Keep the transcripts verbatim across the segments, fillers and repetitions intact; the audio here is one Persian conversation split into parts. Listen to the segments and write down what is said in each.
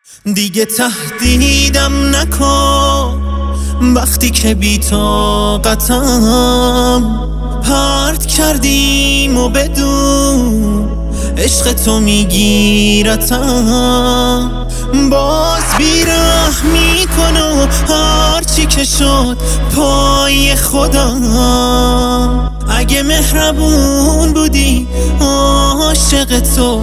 دیگه تهدیدم نکن وقتی که بی طاقتم پرت کردیم و بدون عشق تو میگیرتم. باز بیره میکنه هرچی که شد پای خودم. اگه مهربون بودی عاشق تو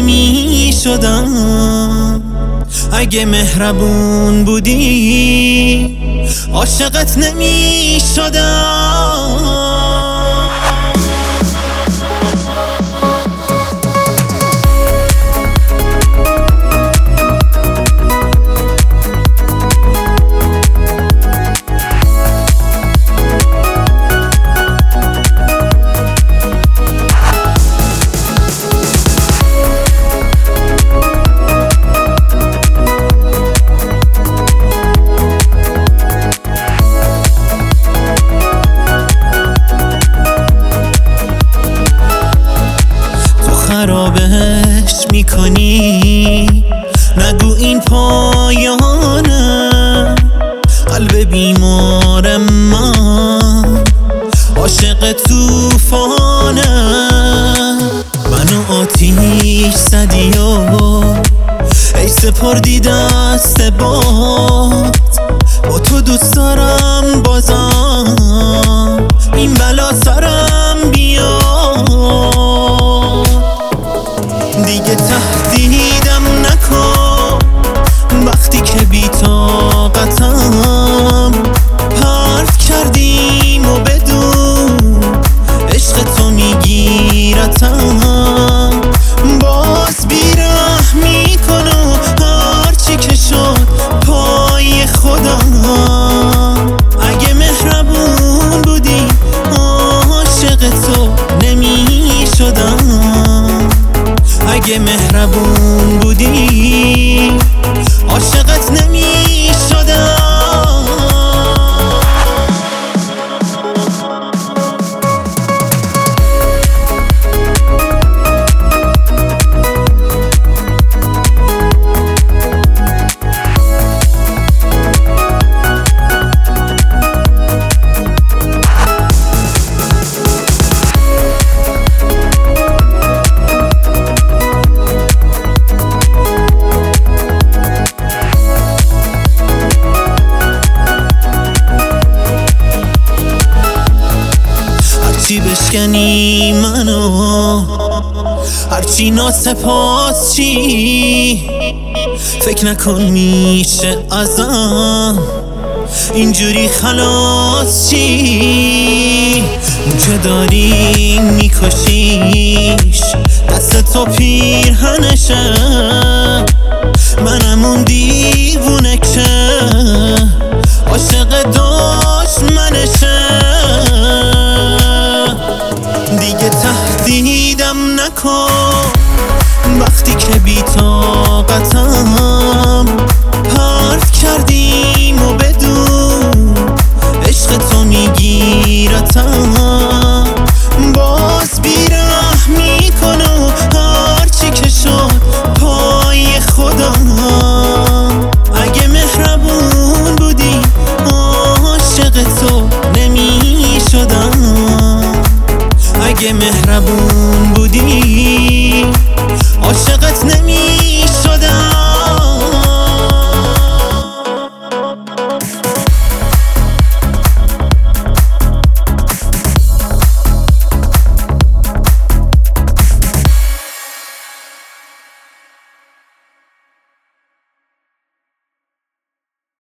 نمیشدم. اگه مهربون بودی عاشقت نمیشدم. خرابش میکنی نگو این پایانه. قلب بیمار من عاشق توفانه. منو آتیش زدی و ای سپردی دست باد. با تو دوست دارم بازم این بلا سرم بیاد. دیگه تهدیدم نکن وقتی که بی طاقتم پرت کردیم و بدون عشق تو میگیرتم. باز بیره میکنه هرچی که شد پای خودم. اگه مهربون بودی عاشق تو نمیشدم. اگه مهربون بودی عاشقت نمیشدم. هرچی بشکنی منو هرچی ناسپاس چی فکر نکن میشه ازم اینجوری خلاص چی. اون که داری میکشیش دست تو پیرهنشه. منم اون